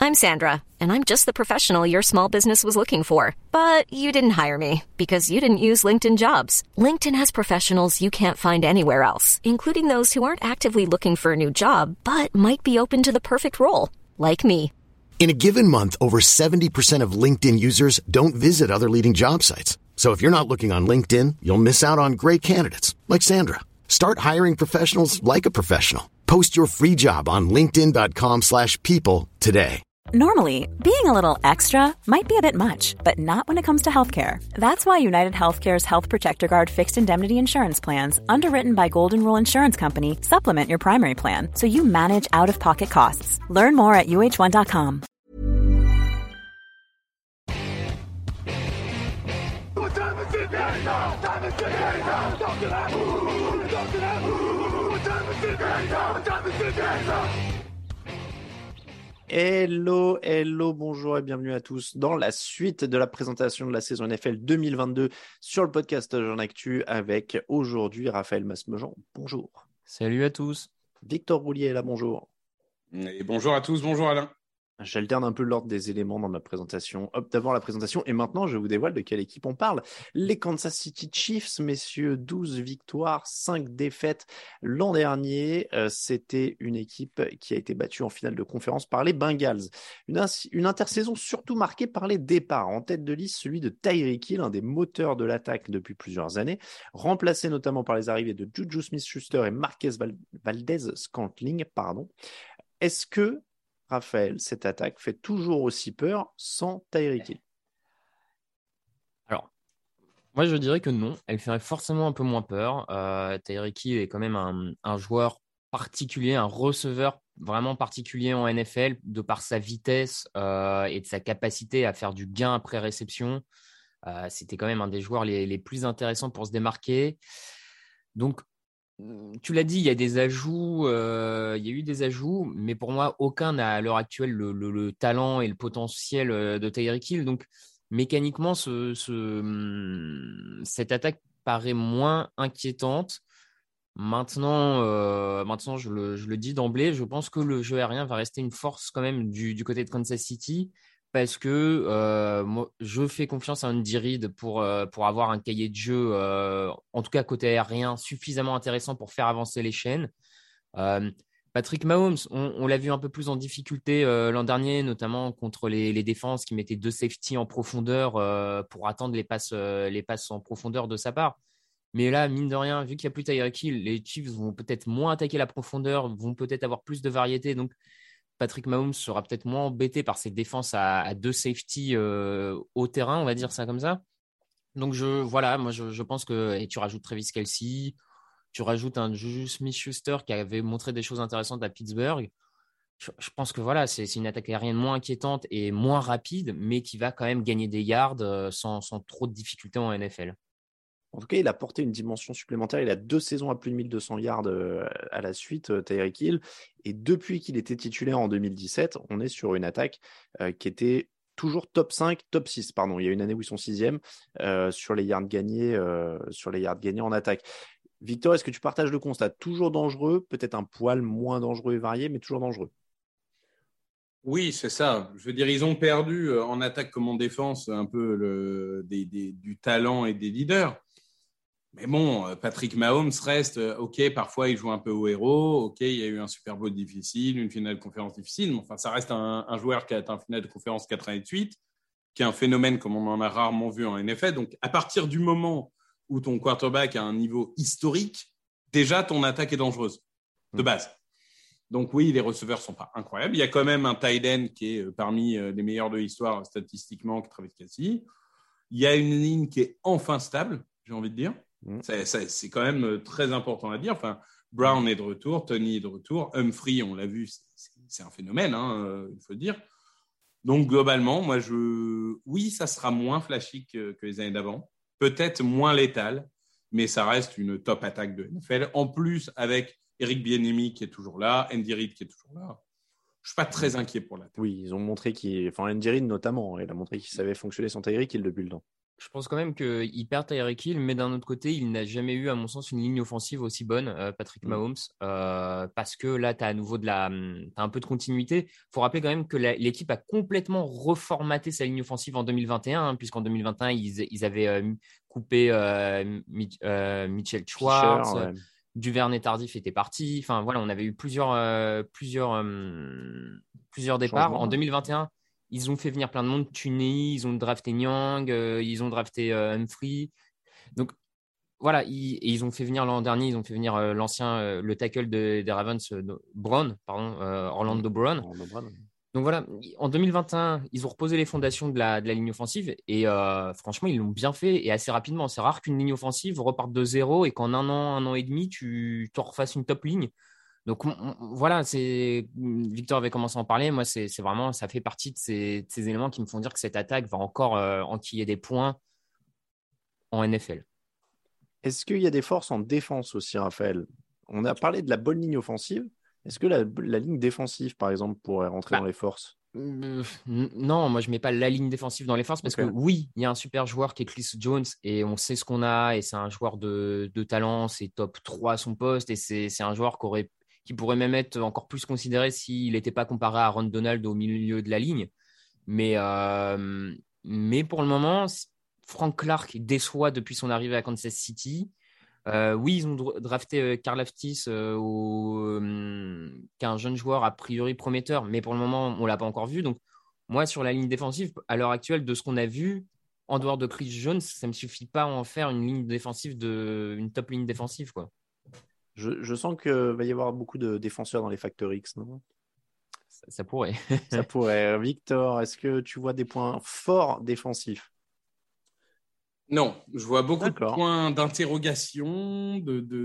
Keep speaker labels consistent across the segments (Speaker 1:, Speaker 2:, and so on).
Speaker 1: I'm Sandra, and I'm just the professional your small business was looking for. But you didn't hire me because you didn't use LinkedIn Jobs. LinkedIn has professionals you can't find anywhere else, including those who aren't actively looking for a new job, but might be open to the perfect role, like me.
Speaker 2: In a given month, over 70% of LinkedIn users don't visit other leading job sites. So if you're not looking on LinkedIn, you'll miss out on great candidates like Sandra. Start hiring professionals like a professional. Post your free job on linkedin.com/people today.
Speaker 3: Normally, being a little extra might be a bit much, but not when it comes to healthcare. That's why United Healthcare's Health Protector Guard fixed indemnity insurance plans, underwritten by Golden Rule Insurance Company, supplement your primary plan so you manage out-of-pocket costs. Learn more at uh1.com.
Speaker 4: Hello, bonjour et bienvenue à tous dans la suite de la présentation de la saison NFL 2022 sur le podcast Jean Actu avec aujourd'hui Raphaël Masmejean. Bonjour.
Speaker 5: Salut à tous.
Speaker 4: Victor Roulier est là, bonjour.
Speaker 6: Et bonjour à tous, bonjour Alain.
Speaker 4: J'alterne un peu l'ordre des éléments dans ma présentation. Hop, d'abord la présentation et maintenant je vous dévoile de quelle équipe on parle. Les Kansas City Chiefs, messieurs, 12 victoires, 5 défaites l'an dernier. C'était une équipe qui a été battue en finale de conférence par les Bengals. Une intersaison surtout marquée par les départs. En tête de liste, celui de Tyreek Hill, un des moteurs de l'attaque depuis plusieurs années, remplacé notamment par les arrivées de Juju Smith-Schuster et Marquez Valdez-Scantling. Est-ce que Raphaël, cette attaque fait toujours aussi peur sans Tyreek Hill?
Speaker 5: Alors, moi je dirais que non, elle ferait forcément un peu moins peur. Tyreek Hill est quand même un joueur particulier, un receveur vraiment particulier en NFL, de par sa vitesse et de sa capacité à faire du gain après réception. C'était quand même un des joueurs les plus intéressants pour se démarquer. Donc, tu l'as dit, il y a des ajouts, il y a eu des ajouts, mais pour moi, aucun n'a à l'heure actuelle le talent et le potentiel de Tyreek Hill. Donc, mécaniquement, cette attaque paraît moins inquiétante. Maintenant, je le dis d'emblée, je pense que le jeu aérien va rester une force quand même du côté de Kansas City. Parce que moi, je fais confiance à Andy Reid pour avoir un cahier de jeu, en tout cas côté aérien, suffisamment intéressant pour faire avancer les chaînes. Patrick Mahomes, on l'a vu un peu plus en difficulté l'an dernier, notamment contre les défenses qui mettaient 2 safety en profondeur pour attendre les passes en profondeur de sa part. Mais là, mine de rien, vu qu'il n'y a plus Tyreek Hill, les Chiefs vont peut-être moins attaquer la profondeur, vont peut-être avoir plus de variété. Donc, Patrick Mahomes sera peut-être moins embêté par ses défenses à 2 safety au terrain, on va dire ça comme ça. Donc, je pense que et tu rajoutes Travis Kelce, tu rajoutes un Juju Smith-Schuster qui avait montré des choses intéressantes à Pittsburgh. Je pense que voilà, c'est une attaque aérienne moins inquiétante et moins rapide, mais qui va quand même gagner des yards sans trop de difficultés en NFL.
Speaker 4: En tout cas, il a porté une dimension supplémentaire. Il a 2 saisons à plus de 1200 yards à la suite, Tyreek Hill. Et depuis qu'il était titulaire en 2017, on est sur une attaque qui était toujours top 5, top 6. Pardon. Il y a une année où ils sont 6e sur les yards gagnés en attaque. Victor, est-ce que tu partages le constat? Toujours dangereux, peut-être un poil moins dangereux et varié, mais toujours dangereux.
Speaker 6: Oui, c'est ça. Je veux dire, ils ont perdu en attaque comme en défense un peu du talent et des leaders. Mais bon, Patrick Mahomes reste, OK, parfois il joue un peu au héros, OK, il y a eu un Super Bowl difficile, une finale de conférence difficile, mais enfin, ça reste un joueur qui a atteint une finale de conférence 88, qui est un phénomène comme on en a rarement vu en NFL. Donc, à partir du moment où ton quarterback a un niveau historique, déjà, ton attaque est dangereuse, de base. Donc oui, les receveurs ne sont pas incroyables. Il y a quand même un tight end qui est parmi les meilleurs de l'histoire statistiquement, qui est Travis Kelce. Il y a une ligne qui est enfin stable, j'ai envie de dire. C'est quand même très important à dire. Enfin, Brown est de retour, Tony est de retour, Humphrey, on l'a vu, c'est un phénomène, il faut le dire. Donc globalement, oui, ça sera moins flashy que les années d'avant, peut-être moins létal, mais ça reste une top attaque de NFL. En plus, avec Eric Bieniemy qui est toujours là, Andy Reid qui est toujours là. Je ne suis pas très inquiet pour l'attaque.
Speaker 4: Oui, ils ont montré Andy Reid notamment, il a montré qu'il savait fonctionner sans Tyreek Hill depuis le temps.
Speaker 5: Je pense quand même qu'il perd Tyreek Hill, mais d'un autre côté, il n'a jamais eu, à mon sens, une ligne offensive aussi bonne, Patrick Mahomes, parce que là, tu as à nouveau t'as un peu de continuité. Il faut rappeler quand même que l'équipe a complètement reformaté sa ligne offensive en 2021, hein, puisqu'en 2021, ils avaient coupé Mitchell
Speaker 4: Fisher,
Speaker 5: Schwartz,
Speaker 4: ouais.
Speaker 5: Duvernay Tardif était parti. Enfin, voilà, on avait eu plusieurs départs.
Speaker 4: Changement,
Speaker 5: En
Speaker 4: ouais.
Speaker 5: 2021, ils ont fait venir plein de monde. Tunney, ils ont drafté Nyang, ils ont drafté Humphrey. Donc voilà, ils ont fait venir l'an dernier, ils ont fait venir le tackle des Ravens, Orlando Brown.
Speaker 4: Orlando Brown.
Speaker 5: Donc voilà, en 2021, ils ont reposé les fondations de la ligne offensive et franchement, ils l'ont bien fait et assez rapidement. C'est rare qu'une ligne offensive reparte de zéro et qu'en un an et demi, tu t'en refasses une top ligne. Donc voilà, Victor avait commencé à en parler. Moi, c'est vraiment, ça fait partie de ces éléments qui me font dire que cette attaque va encore enquiller des points en NFL.
Speaker 4: Est-ce qu'il y a des forces en défense aussi, Raphaël? On a parlé de la bonne ligne offensive. Est-ce que la ligne défensive, par exemple, pourrait rentrer dans les forces?
Speaker 5: Non, moi je mets pas la ligne défensive dans les forces parce que
Speaker 4: Ok.
Speaker 5: oui, il y a un super joueur qui est Chris Jones et on sait ce qu'on a et c'est un joueur de talent, c'est top 3 à son poste et c'est un joueur qui pourrait même être encore plus considéré s'il n'était pas comparé à Aaron Donald au milieu de la ligne. Mais, euh, mais pour le moment, Frank Clark déçoit depuis son arrivée à Kansas City. Oui, ils ont drafté Karl Aftis, qui est un jeune joueur a priori prometteur, mais pour le moment, on ne l'a pas encore vu. Donc, moi, sur la ligne défensive, à l'heure actuelle, de ce qu'on a vu, en dehors de Chris Jones, ça ne me suffit pas à en faire une ligne défensive, une top ligne défensive, quoi.
Speaker 4: Je sens qu'il va y avoir beaucoup de défenseurs dans les Factor X, non?
Speaker 5: Ça pourrait.
Speaker 4: Ça pourrait. Victor, est-ce que tu vois des points forts défensifs?
Speaker 6: Non, je vois beaucoup de
Speaker 4: D'accord.
Speaker 6: points d'interrogation,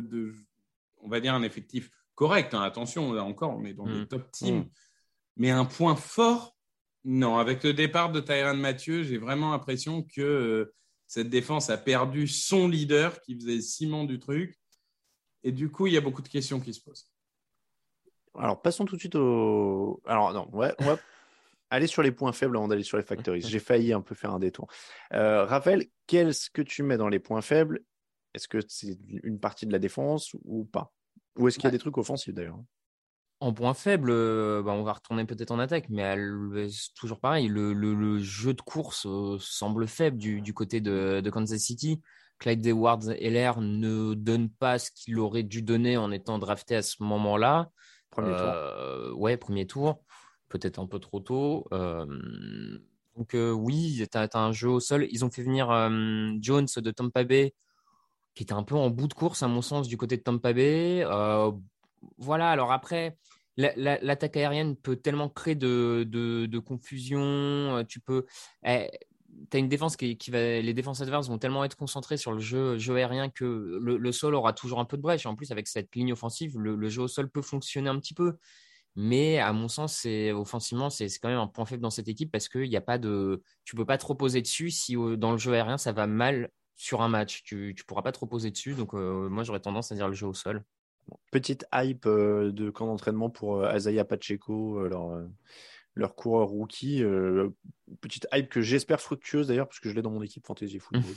Speaker 6: on va dire un effectif correct. Hein. Attention, là encore, on est dans des top teams. Mais un point fort, non. Avec le départ de Tyrann Mathieu, j'ai vraiment l'impression que cette défense a perdu son leader qui faisait le ciment du truc. Et du coup, il y a beaucoup de questions qui se posent.
Speaker 4: Alors, passons tout de suite au. Alors, non, ouais, on va aller sur les points faibles avant d'aller sur les Factor X. J'ai failli un peu faire un détour. Raphaël, qu'est-ce que tu mets dans les points faibles? Est-ce que c'est une partie de la défense ou pas? Ou est-ce qu'il y a des trucs offensifs d'ailleurs?
Speaker 5: En point faible, on va retourner peut-être en attaque, mais c'est toujours pareil. Le jeu de course semble faible du côté de Kansas City. Clyde Edwards-Helaire ne donne pas ce qu'il aurait dû donner en étant drafté à ce moment-là.
Speaker 4: Premier tour.
Speaker 5: Ouais, premier tour. Peut-être un peu trop tôt. Donc oui, tu as un jeu au sol. Ils ont fait venir Jones de Tampa Bay, qui était un peu en bout de course, à mon sens, du côté de Tampa Bay. Voilà, alors après, l'attaque aérienne peut tellement créer de confusion. Tu as une défense les défenses adverses vont tellement être concentrées sur le jeu aérien que le sol aura toujours un peu de brèche. Et en plus, avec cette ligne offensive, le jeu au sol peut fonctionner un petit peu. Mais à mon sens, offensivement, c'est quand même un point faible dans cette équipe parce que tu peux pas te reposer dessus si dans le jeu aérien, ça va mal sur un match. Tu pourras pas te reposer dessus. Donc, moi, j'aurais tendance à dire le jeu au sol.
Speaker 4: Petite hype de camp d'entraînement pour Isaiah Pacheco, leur coureur rookie. Petite hype que j'espère fructueuse d'ailleurs, parce que je l'ai dans mon équipe Fantasy Football.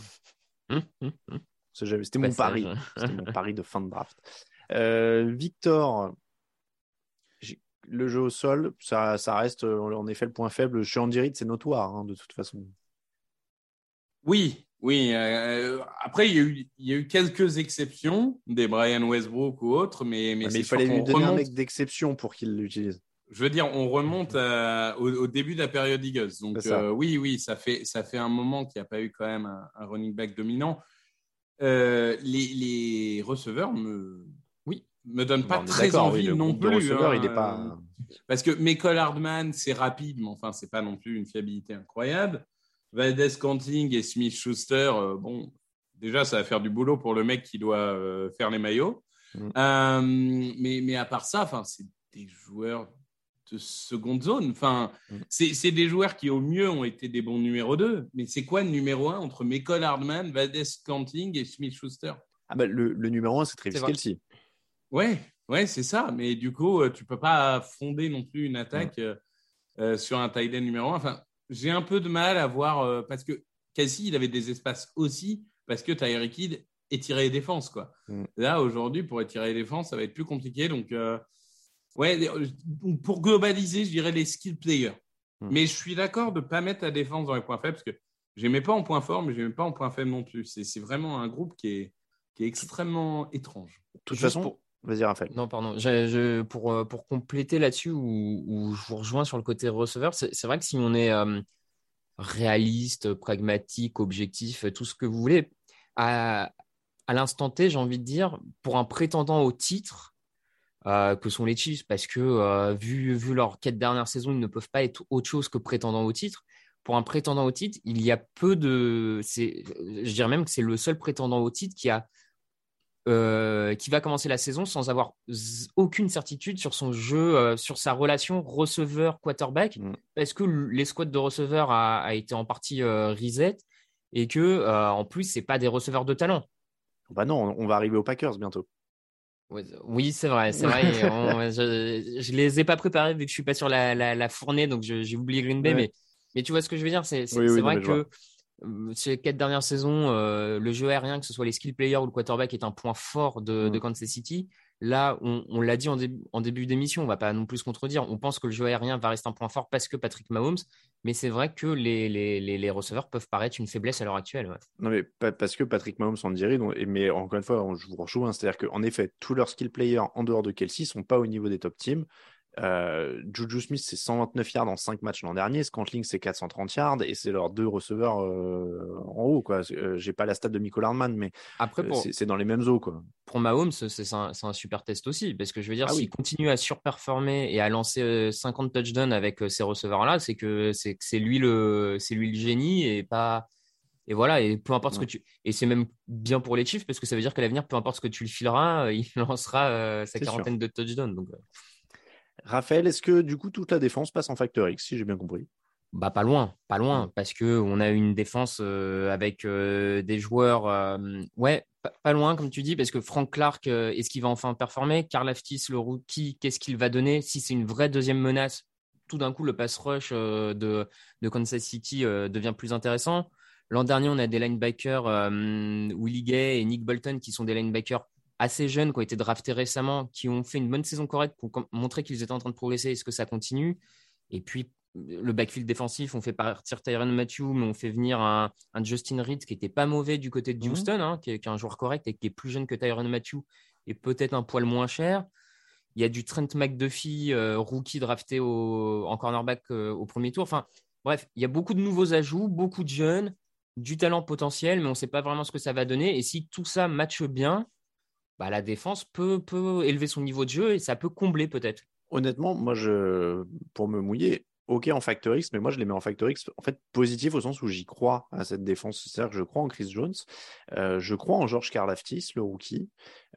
Speaker 4: C'était mon
Speaker 5: Passage.
Speaker 4: pari. C'était mon pari de fin de draft. Victor, le jeu au sol, ça reste en effet le point faible. Chez Andy Reid, c'est notoire, hein, de toute façon.
Speaker 6: Oui, oui. Après, il y a eu quelques exceptions, des Brian Westbrook ou autres, mais
Speaker 4: Mais
Speaker 6: c'est
Speaker 4: il
Speaker 6: sûr
Speaker 4: fallait lui
Speaker 6: qu'on
Speaker 4: donner un
Speaker 6: remonte.
Speaker 4: mec d'exception pour qu'il l'utilise.
Speaker 6: Je veux dire, on remonte au début de la période Eagles. Donc,
Speaker 4: C'est ça.
Speaker 6: oui, ça fait un moment qu'il n'y a pas eu quand même un running back dominant. Les receveurs me donnent pas
Speaker 4: On est
Speaker 6: très
Speaker 4: d'accord, oui,
Speaker 6: envie
Speaker 4: le
Speaker 6: non
Speaker 4: groupe de
Speaker 6: plus.
Speaker 4: receveurs,
Speaker 6: Hein.
Speaker 4: il n'est pas.
Speaker 6: Parce que Mecole Hardman, c'est rapide, mais enfin, c'est pas non plus une fiabilité incroyable. Valdez-Scantling et Smith-Schuster, bon, déjà, ça va faire du boulot pour le mec qui doit faire les maillots. Mais à part ça, enfin, c'est des joueurs de seconde zone. Enfin, c'est des joueurs qui, au mieux, ont été des bons numéro 2. Mais c'est quoi le numéro 1 entre Mecole Hardman, Valdez-Scantling et Smith-Schuster?
Speaker 4: Ah bah, le numéro 1, c'est Travis
Speaker 5: C'est vrai.
Speaker 4: Kelce.
Speaker 6: Ouais, c'est ça. Mais du coup, tu peux pas fonder non plus une attaque sur un tight end numéro 1. Enfin, j'ai un peu de mal à voir parce que Kelsey, il avait des espaces aussi parce que Tyreek Hill étirait les défenses, quoi. Là, aujourd'hui, pour étirer les défenses, ça va être plus compliqué. Donc, pour globaliser, je dirais les skill players. Mais je suis d'accord de ne pas mettre la défense dans les points faibles parce que je n'aimais pas en point fort, mais je n'aimais pas en point faible non plus. C'est vraiment un groupe qui est extrêmement étrange.
Speaker 4: De toute façon, vas-y, Raphaël.
Speaker 5: Non, pardon. Pour compléter là-dessus, où je vous rejoins sur le côté receveur, c'est vrai que si on est réaliste, pragmatique, objectif, tout ce que vous voulez, à l'instant T, j'ai envie de dire, pour un prétendant au titre, que sont les Chiefs, parce que vu leur quête dernière saison, ils ne peuvent pas être autre chose que prétendant au titre. Pour un prétendant au titre, il y a je dirais même que c'est le seul prétendant au titre qui va commencer la saison sans avoir aucune certitude sur son jeu, sur sa relation receveur-quarterback, parce que les squads de receveurs a été en partie reset, et que en plus, c'est pas des receveurs de talent.
Speaker 4: Bah non, on va arriver aux Packers bientôt.
Speaker 5: Oui, c'est vrai. Je les ai pas préparés vu que je suis pas sur la fournée, donc j'ai oublié Green Bay, mais tu vois ce que je veux dire, c'est vrai que ces les 4 dernières saisons, le jeu aérien, que ce soit les skill players ou le quarterback, est un point fort de Kansas City. Là, on l'a dit en début d'émission, on va pas non plus se contredire. On pense que le jeu aérien va rester un point fort parce que Patrick Mahomes, mais c'est vrai que les receveurs peuvent paraître une faiblesse à l'heure actuelle. Ouais.
Speaker 4: Non, mais parce que Patrick Mahomes en dirait, mais encore une fois, je vous rejoins, c'est-à-dire qu'en effet, tous leurs skill players en dehors de Kelsey sont pas au niveau des top teams. Juju Smith, c'est 129 yards en 5 matchs l'an dernier. Scantling, c'est 430 yards et c'est leurs 2 receveurs en haut, quoi. J'ai pas la stat de Mecole Hardman, mais après, c'est dans les mêmes eaux, quoi.
Speaker 5: Pour Mahomes, c'est un super test aussi, parce que je veux dire, s'il continue à surperformer et à lancer 50 touchdowns avec ces receveurs-là, c'est que c'est lui le génie et pas. Et voilà, et peu importe ce que et c'est même bien pour les Chiefs parce que ça veut dire qu'à l'avenir, peu importe ce que tu le fileras, il lancera sa quarantaine de touchdowns. Donc.
Speaker 4: Raphaël, est-ce que du coup toute la défense passe en facteur X, si j'ai bien compris?
Speaker 5: Bah pas loin, parce que on a une défense avec des joueurs, pas loin comme tu dis, parce que Frank Clark, est-ce qu'il va enfin performer? Karl Aftis, le rookie, qu'est-ce qu'il va donner? Si c'est une vraie deuxième menace, tout d'un coup le pass rush de Kansas City devient plus intéressant. L'an dernier, on a des linebackers, Willie Gay et Nick Bolton, qui sont des linebackers assez jeunes, qui ont été draftés récemment, qui ont fait une bonne saison correcte, qui ont montré qu'ils étaient en train de progresser. Est-ce que ça continue? Et puis, le backfield défensif, on fait partir Tyrann Mathieu, mais on fait venir un Justin Reed qui n'était pas mauvais du côté de Houston, qui est un joueur correct et qui est plus jeune que Tyrann Mathieu et peut-être un poil moins cher. Il y a du Trent McDuffie, rookie drafté en cornerback au premier tour. Enfin, bref, il y a beaucoup de nouveaux ajouts, beaucoup de jeunes, du talent potentiel, mais on ne sait pas vraiment ce que ça va donner. Et si tout ça matche bien, bah, la défense peut élever son niveau de jeu et ça peut combler peut-être.
Speaker 4: Honnêtement, moi, pour me mouiller, ok en Factor X, mais moi je les mets en Factor X en fait positif au sens où j'y crois à cette défense. C'est-à-dire que je crois en Chris Jones, je crois en George Karlaftis, le rookie,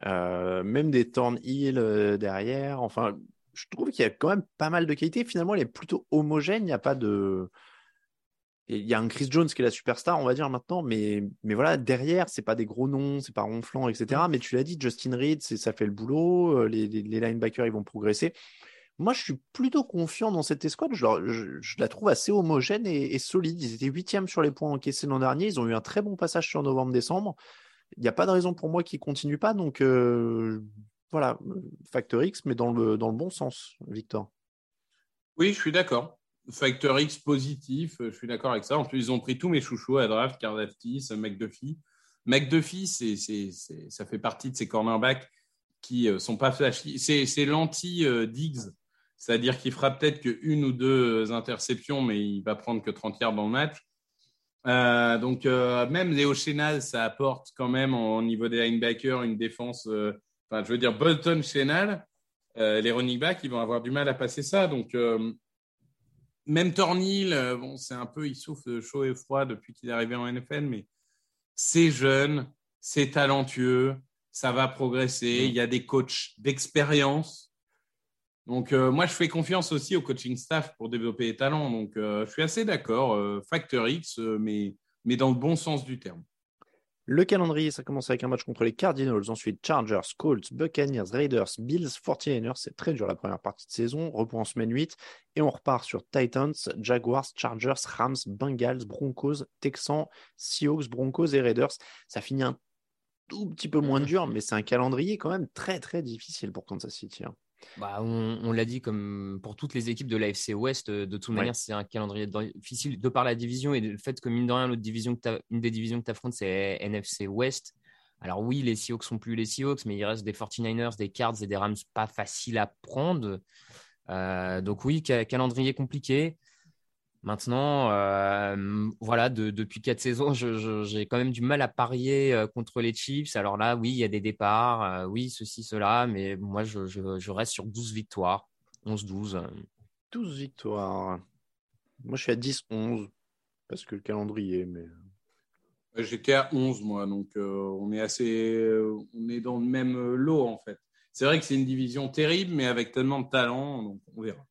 Speaker 4: même des Thornhill derrière. Enfin, je trouve qu'il y a quand même pas mal de qualité. Finalement, elle est plutôt homogène. Il n'y a pas de. Il y a un Chris Jones qui est la superstar, on va dire maintenant, mais voilà, derrière, c'est pas des gros noms, c'est pas ronflant, etc. Mais tu l'as dit, Justin Reed, ça fait le boulot, les linebackers, ils vont progresser. Moi, je suis plutôt confiant dans cette escouade. Je la trouve assez homogène et solide. Ils étaient 8e sur les points encaissés l'an dernier. Ils ont eu un très bon passage sur novembre-décembre. Il n'y a pas de raison pour moi qu'ils ne continuent pas. Donc, voilà, Factor X, mais dans le bon sens, Victor.
Speaker 6: Oui, je suis d'accord. Factor X positif, je suis d'accord avec ça. En plus, ils ont pris tous mes chouchous à draft, Karlaftis, McDuffie. McDuffie, ça fait partie de ces cornerbacks qui sont pas flashy. C'est l'anti-Diggs, c'est-à-dire qu'il fera peut-être qu'une ou deux interceptions, mais il va prendre que 30 yards dans le match. Donc, même Léo Chenal, ça apporte quand même au niveau des linebackers une défense. Je veux dire, Bolton, Chenal, les running backs, ils vont avoir du mal à passer ça. Donc, même Thornhill, c'est un peu, il souffle chaud et froid depuis qu'il est arrivé en NFL, mais c'est jeune, c'est talentueux, ça va progresser. Il y a des coachs d'expérience. Donc, moi, je fais confiance aussi au coaching staff pour développer les talents. Donc, je suis assez d'accord. Factor X, mais dans le bon sens du terme.
Speaker 4: Le calendrier, ça commence avec un match contre les Cardinals, ensuite Chargers, Colts, Buccaneers, Raiders, Bills, 49ers. C'est très dur la première partie de saison. Repos en semaine 8. Et on repart sur Titans, Jaguars, Chargers, Rams, Bengals, Broncos, Texans, Seahawks, Broncos et Raiders. Ça finit un tout petit peu moins dur, mais c'est un calendrier quand même très très difficile pour Kansas City.
Speaker 5: On l'a dit, comme pour toutes les équipes de l'AFC Ouest, de toute manière, c'est un calendrier difficile de par la division et le fait que, mine de rien, une des divisions que tu affrontes, c'est NFC Ouest. Alors oui, les Seahawks sont plus les Seahawks, mais il reste des 49ers, des Cards et des Rams pas faciles à prendre. Donc oui, calendrier compliqué. Maintenant, depuis 4 saisons, j'ai quand même du mal à parier contre les Chiefs. Alors là, oui, il y a des départs, oui, ceci, cela, mais moi, je reste sur 12 victoires, 11-12.
Speaker 4: 12 victoires. Moi, je suis à 10-11, parce que le calendrier, mais...
Speaker 6: J'étais à 11, moi, donc on est dans le même lot, en fait. C'est vrai que c'est une division terrible, mais avec tellement de talent, donc on verra.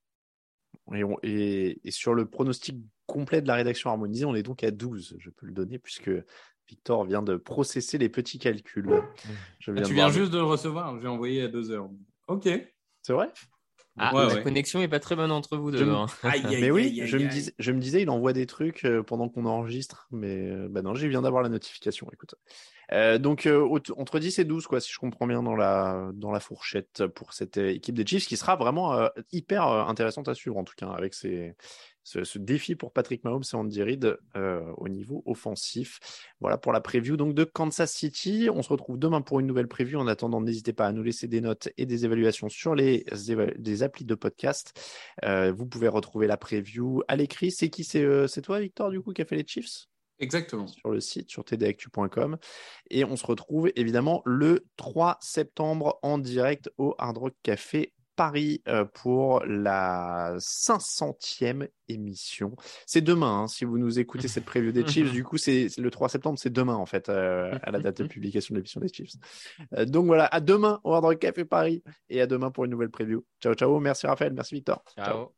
Speaker 4: Et sur le pronostic complet de la rédaction harmonisée, on est donc à 12. Je peux le donner puisque Victor vient de processer les petits calculs.
Speaker 6: Tu viens juste de le recevoir, j'ai envoyé à 2 heures. Ok.
Speaker 4: C'est vrai ?
Speaker 5: La connexion n'est pas très bonne entre vous deux.
Speaker 4: Mais oui, je me disais, il envoie des trucs pendant qu'on enregistre, mais non, je viens d'avoir la notification. Écoute. Donc entre 10 et 12, quoi, si je comprends bien, dans la fourchette pour cette équipe des Chiefs, qui sera vraiment hyper intéressante à suivre, en tout cas, avec ce défi pour Patrick Mahomes et Andy Reid au niveau offensif. Voilà pour la preview donc de Kansas City. On se retrouve demain pour une nouvelle preview. En attendant, n'hésitez pas à nous laisser des notes et des évaluations sur des applis de podcast. Vous pouvez retrouver la preview à l'écrit. C'est qui ? C'est toi, Victor, du coup, qui a fait les Chiefs ?
Speaker 6: Exactement.
Speaker 4: Sur le site, sur tdactu.com. Et on se retrouve évidemment le 3 septembre en direct au Hard Rock Café Paris pour la 500e émission. C'est demain, si vous nous écoutez cette preview des Chiefs. Du coup, c'est le 3 septembre, c'est demain en fait, à la date de publication de l'émission des Chiefs. Donc voilà, à demain au Hard Rock Café Paris et à demain pour une nouvelle preview. Ciao, ciao. Merci Raphaël, merci Victor.
Speaker 5: Ciao.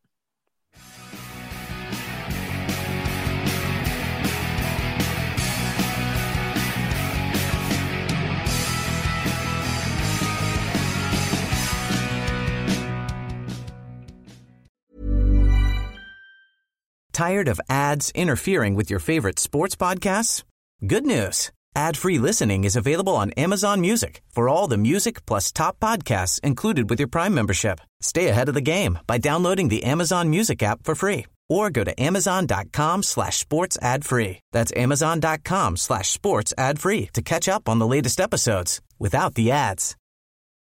Speaker 7: Tired of ads interfering with your favorite sports podcasts? Good news. Ad-free listening is available on Amazon Music for all the music plus top podcasts included with your Prime membership. Stay ahead of the game by downloading the Amazon Music app for free or go to amazon.com/sports ad free. That's amazon.com/sports ad free to catch up on the latest episodes without the ads.